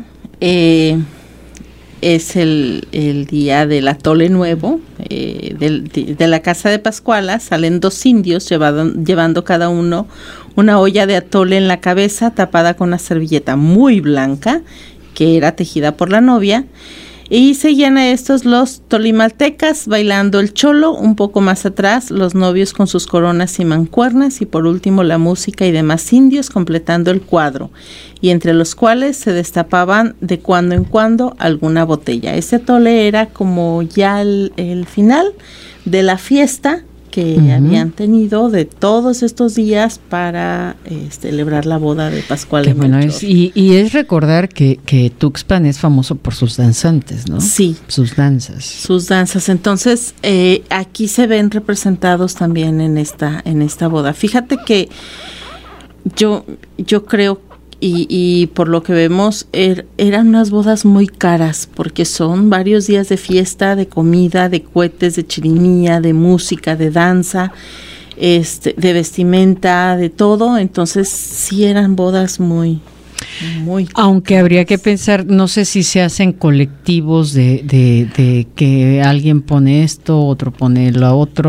es el día del atole nuevo, de la casa de Pascuala. Salen 2 indios llevando cada uno una olla de atole en la cabeza, tapada con una servilleta muy blanca que era tejida por la novia. Y seguían a estos los tolimaltecas bailando el cholo. Un poco más atrás, los novios con sus coronas y mancuernas, y por último la música y demás indios completando el cuadro, y entre los cuales se destapaban de cuando en cuando alguna botella. Ese atole era como ya el final de la fiesta que habían tenido de todos estos días para celebrar la boda de Pascuala. Qué bueno es, y es recordar que Tuxpan es famoso por sus danzantes, ¿no? Sí. Sus danzas. Entonces, aquí se ven representados también en esta boda. Fíjate que yo creo, y por lo que vemos, eran unas bodas muy caras, porque son varios días de fiesta, de comida, de cohetes, de chirimía, de música, de danza, de vestimenta, de todo. Entonces sí eran bodas muy aunque habría que pensar, no sé si se hacen colectivos de que alguien pone esto, otro pone lo otro,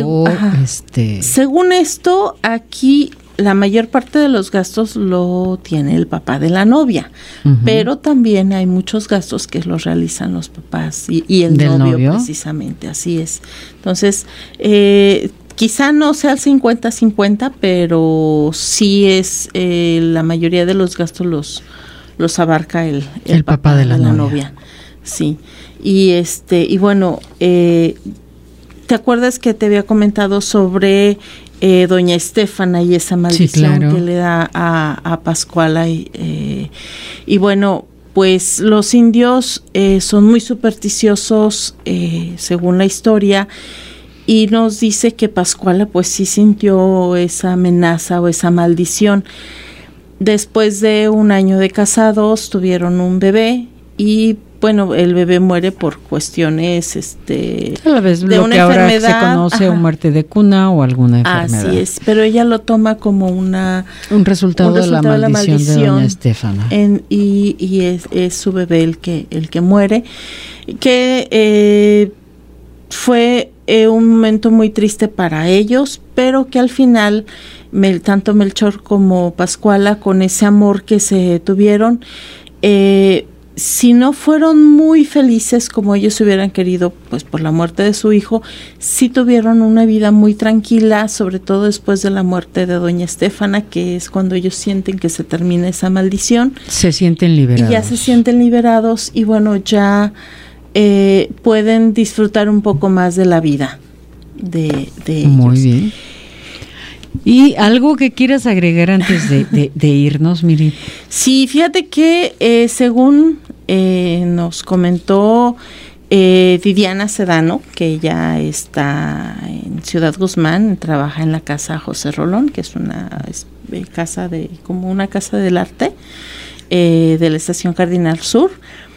Según esto, aquí la mayor parte de los gastos lo tiene el papá de la novia, pero también hay muchos gastos que los realizan los papás y el novio precisamente, así es. Entonces, quizá no sea el 50-50, pero sí es la mayoría de los gastos los abarca el papá de la novia. Sí. Y bueno, ¿te acuerdas que te había comentado sobre doña Estefana y esa maldición que le da a Pascuala? Y bueno, pues los indios son muy supersticiosos, según la historia, y nos dice que Pascuala pues sí sintió esa amenaza o esa maldición. Después de 1 año de casados tuvieron un bebé y bueno, el bebé muere por cuestiones a la vez, de una que enfermedad. Ahora se conoce o muerte de cuna o alguna enfermedad. Así es, pero ella lo toma como un resultado de la maldición de doña Estefana. Y es su bebé el que muere, que fue un momento muy triste para ellos, pero que al final tanto Melchor como Pascuala, con ese amor que se tuvieron, si no fueron muy felices como ellos hubieran querido, pues por la muerte de su hijo, sí tuvieron una vida muy tranquila, sobre todo después de la muerte de doña Estefana, que es cuando ellos sienten que se termina esa maldición. Se sienten liberados. Y ya se sienten liberados y bueno, ya pueden disfrutar un poco más de la vida de ellos. Muy bien. ¿Y algo que quieras agregar antes de irnos, Miri? Sí, fíjate que según nos comentó Viviana Sedano, que ella está en Ciudad Guzmán, trabaja en la casa José Rolón, que es una casa como una casa del arte de la Estación Cardinal Sur.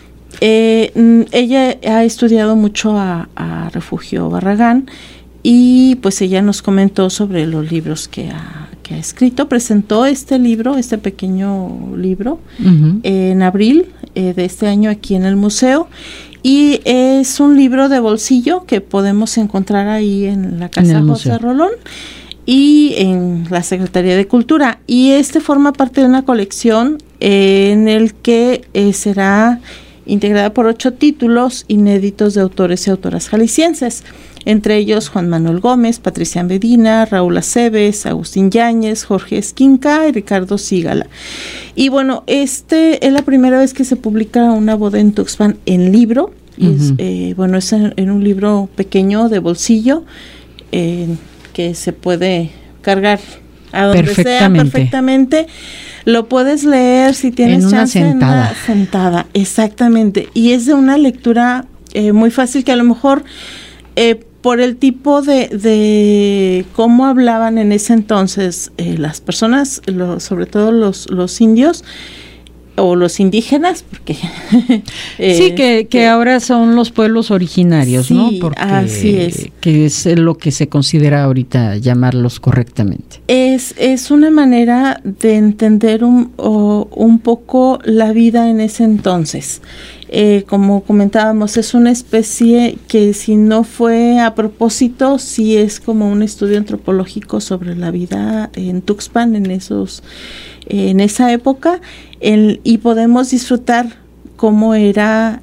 Ella ha estudiado mucho a Refugio Barragán. Y pues ella nos comentó sobre los libros que ha escrito. Presentó este pequeño libro, en abril de este año aquí en el museo. Y es un libro de bolsillo que podemos encontrar ahí en la Casa José Rolón y en la Secretaría de Cultura. Y forma parte de una colección en el que será integrada por 8 títulos inéditos de autores y autoras jaliscienses. Entre ellos Juan Manuel Gómez, Patricia Medina, Raúl Aceves, Agustín Yáñez, Jorge Esquinca y Ricardo Sígala. Y bueno, es la primera vez que se publica una boda en Tuxpan en libro. Uh-huh. Es en un libro pequeño de bolsillo que se puede cargar a donde sea perfectamente. Lo puedes leer si tienes chance en una sentada. Exactamente. Y es de una lectura muy fácil, que a lo mejor por el tipo de cómo hablaban en ese entonces las personas, sobre todo los indios o los indígenas, porque sí, que ahora son los pueblos originarios, sí, ¿no? Porque así es. Que es lo que se considera ahorita llamarlos correctamente. Es una manera de entender un poco la vida en ese entonces. Como comentábamos, es una especie que, si no fue a propósito, sí es como un estudio antropológico sobre la vida en Tuxpan en esa época, y podemos disfrutar cómo era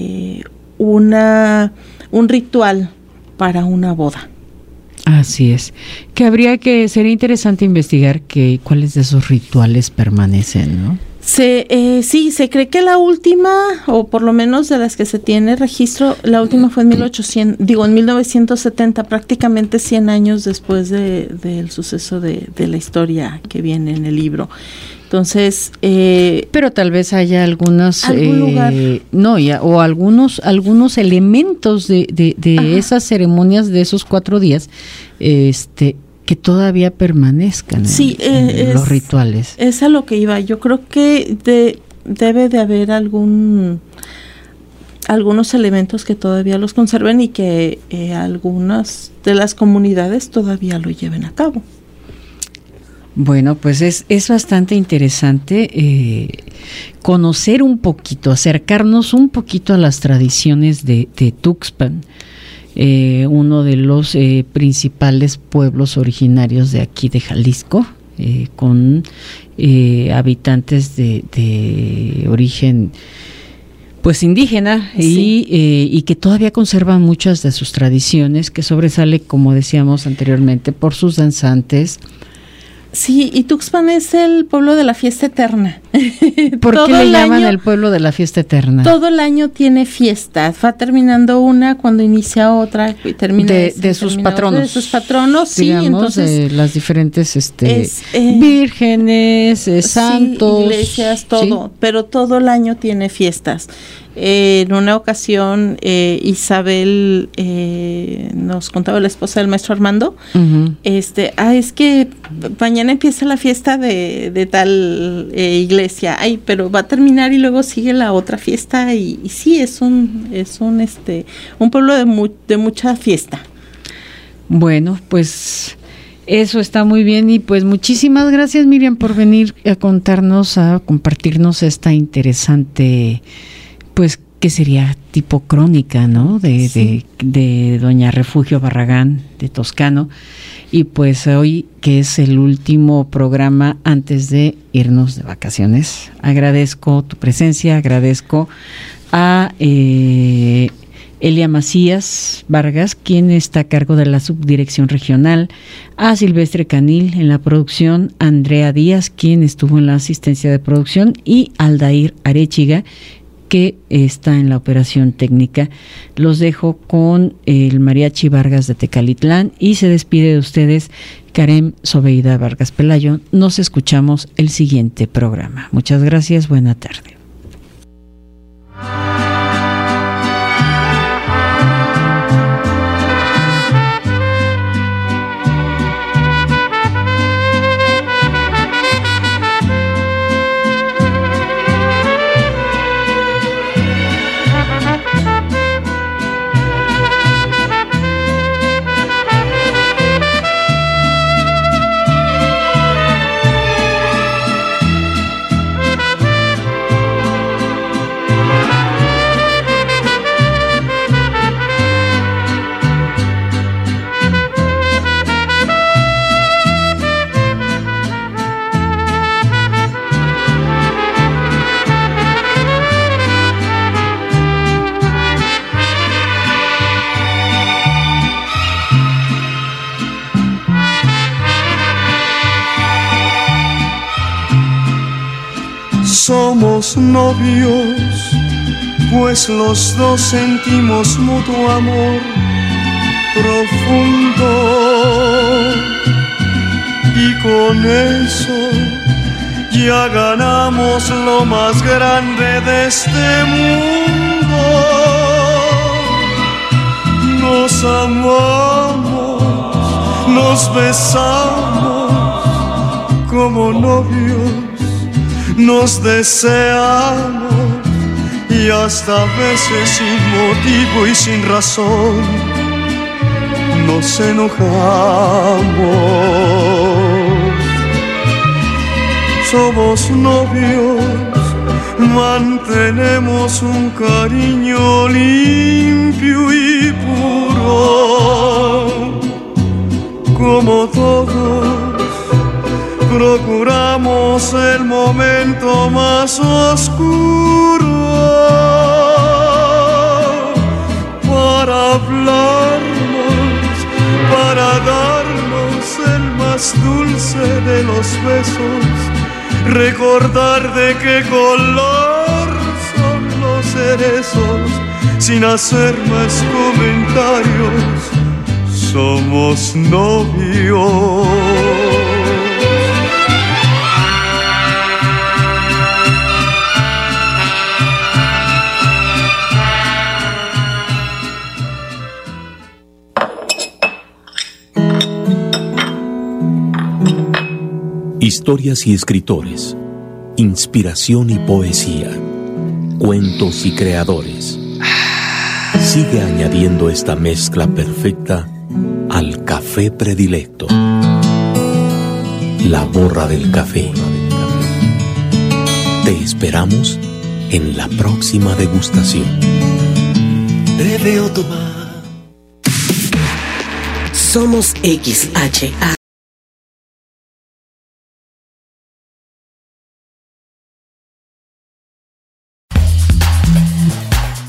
un ritual para una boda. Así es. Sería interesante investigar cuáles de esos rituales permanecen, ¿no? Sí, se cree que la última, o por lo menos de las que se tiene registro, la última fue en 1970, prácticamente 100 años después del suceso de la historia que viene en el libro. Entonces, pero tal vez haya algunos lugar. O algunos elementos de esas ceremonias de esos 4 días, que todavía permanezcan en los rituales. Es a lo que iba. Yo creo que debe de haber algunos elementos que todavía los conserven y que algunas de las comunidades todavía lo lleven a cabo. Bueno, pues es bastante interesante conocer un poquito, acercarnos un poquito a las tradiciones de Tuxpan. Uno de los principales pueblos originarios de aquí de Jalisco, con habitantes de origen pues indígena, Sí. y que todavía conservan muchas de sus tradiciones, que sobresale, como decíamos anteriormente, por sus danzantes. Sí, y Tuxpan es el pueblo de la fiesta eterna. ¿Por qué le llaman el pueblo de la fiesta eterna? Todo el año tiene fiestas, va terminando una cuando inicia otra y termina de sus patronos. De sus patronos, sí, digamos, entonces de las diferentes vírgenes, santos, sí, iglesias, todo, ¿sí? Pero todo el año tiene fiestas. En una ocasión, Isabel nos contaba, la esposa del maestro Armando, Uh-huh. es que mañana empieza la fiesta de tal iglesia, pero va a terminar y luego sigue la otra fiesta y sí, es un pueblo de mucha fiesta. Bueno, pues eso está muy bien, y pues muchísimas gracias, Miriam, por venir a contarnos, a compartirnos esta interesante, pues, ¿qué sería? Tipo crónica, ¿no? Sí. de doña Refugio Barragán, de Toscano. Y pues hoy, que es el último programa antes de irnos de vacaciones, agradezco tu presencia, agradezco a Elia Macías Vargas, quien está a cargo de la subdirección regional, a Silvestre Canil en la producción, a Andrea Díaz, quien estuvo en la asistencia de producción, y Aldair Arechiga, que está en la operación técnica. Los dejo con el Mariachi Vargas de Tecalitlán y se despide de ustedes Karen Sobeida Vargas Pelayo. Nos escuchamos el siguiente programa. Muchas gracias, buena tarde. Somos novios, pues los dos sentimos mutuo amor profundo, y con eso ya ganamos lo más grande de este mundo. Nos amamos, nos besamos como novios, nos deseamos y hasta veces sin motivo y sin razón nos enojamos. Somos novios, mantenemos un cariño limpio y puro, como todos procuramos el momento más oscuro para hablarnos, para darnos el más dulce de los besos, recordar de qué color son los cerezos, sin hacer más comentarios, somos novios. Historias y escritores, inspiración y poesía, cuentos y creadores. Sigue añadiendo esta mezcla perfecta al café predilecto. La Borra del Café. Te esperamos en la próxima degustación. Te veo tomar. Somos XHA.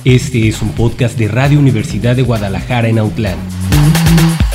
Este es un podcast de Radio Universidad de Guadalajara en Autlán.